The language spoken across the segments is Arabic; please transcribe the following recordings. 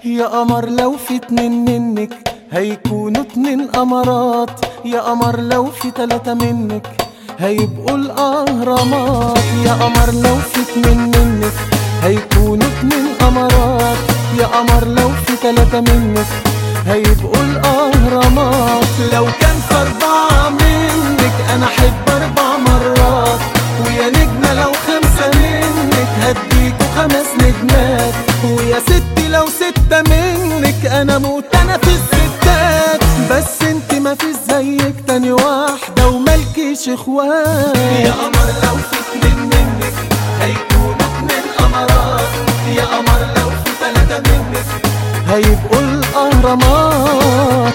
يا قمر لو في اتنين منك هيكونوا اتنين قمرات، يا قمر لو في تلاتة منك هيبقوا الأهرامات، يا قمر لو في اتنين منك هيكونوا اتنين قمرات، يا قمر لو في تلاتة منك هيبقوا الأهرامات. لو كان في أربعة منك أنا أحب 4 مرات، ويا نجمة لو 5 منك هديكوا 5 نجمات، ويا ستي لو 6 منك أنا موت أنا في الستات. بس انت ما فيش زيك تاني واحدة ومالكيش اخوات. يا قمر لو في 2 منك هيكونوا 2 قمرات، يا قمر لو في 3 منك هيبقوا الأهرامات.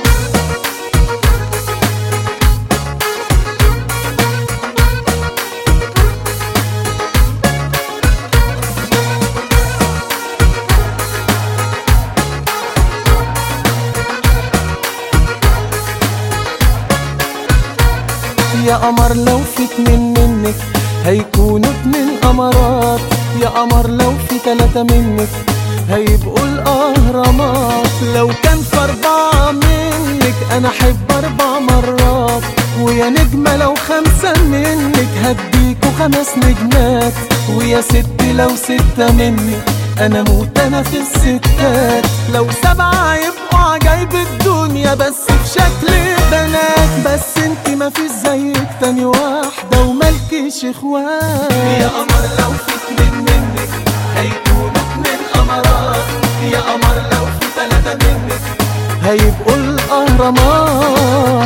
يا قمر لو في 2 منك هيكونوا 2 قمرات، يا قمر لو في 3 منك هيبقوا الأهرامات. لو كان في 4 منك أنا أحب 4 مرات، ويا نجمة لو 5 منك هديكوا 5 نجمات، ويا ستي لو 6 منك أنا موت أنا في الستات. لو 7 يبقوا عجايب الدنيا بس في شكل بنات، بس انت ما فيش زيك تاني واحدة ومالكيش اخوات. يا قمر لو في 2 منك هيكونوا 2 قمرات، يا قمر لو في 3 منك هيبقوا الأهرامات.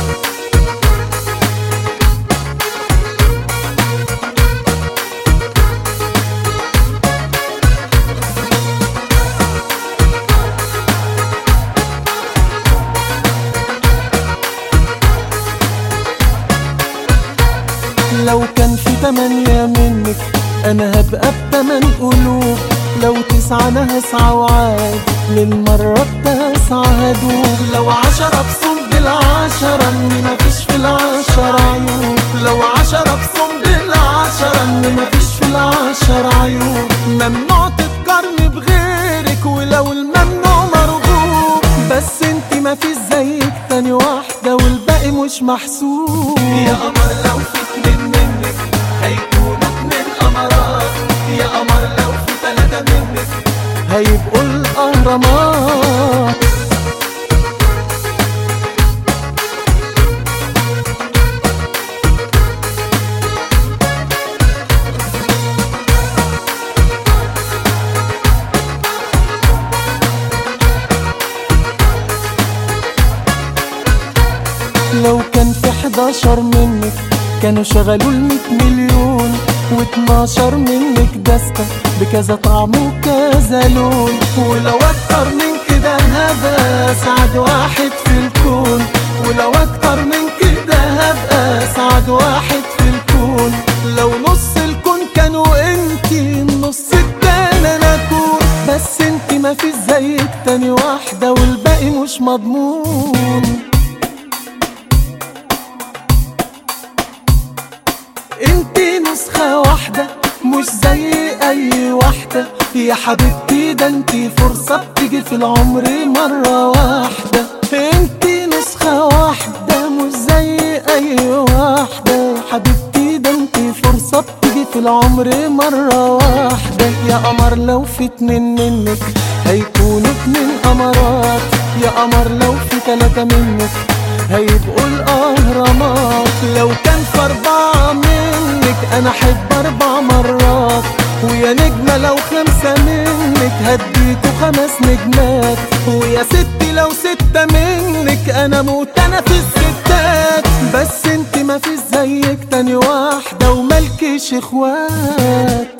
لو كان في 8 منك أنا هبقى ب8 قلوب، لو 9 أنا هسعى وعاد للمرة التاسعة هدوب. لو 10 بصم بالعشرة إن مفيش في 10 عيوب، لو 10 بصم بالعشرة إن مفيش في 10 عيوب. ممنوع تتقارني بغيرك ولو الممنوع مرغوب، بس انت مفيش زيك تاني واحدة والباقي مش محسوب. يا قمر لو في 2 منك هيكونوا 2 قمرات، يا قمر لو في 3 منك هيبقوا الأهرامات. لو كان في 11 منك كانوا شغلوا 100 مليون، و12 منك دستة بكذا طعم وكذا لون، ولو اكتر من كده هبقى اسعد واحد في الكون، ولو اكتر من كده هبقى اسعد واحد في الكون. لو نص الكون كانوا انتي النص التاني انا اكون، بس انتي ما فيش زيك تاني واحدة والباقي مش مضمون. انتي نسخة واحدة مش زي اي واحدة يا حبيبتي، ده انتي فرصة بتيجي في العمر مرة واحدة. انتي نسخة واحدة مش زي اي واحدة يا حبيبتي، ده انتي فرصة بتيجي في العمر مرة واحدة. يا قمر لو في 2 منك هيكونوا 2 قمرات، يا قمر لو في 3 منك هيبقوا الأهرامات. لو كان في 4 منك أنا أحب 4 مرات، ويا نجمة لو 5 منك هديكوا 5 نجمات، ويا ستي لو 6 منك أنا موت أنا في الستات. بس انت ما فيش زيك تاني واحدة ومالكيش اخوات.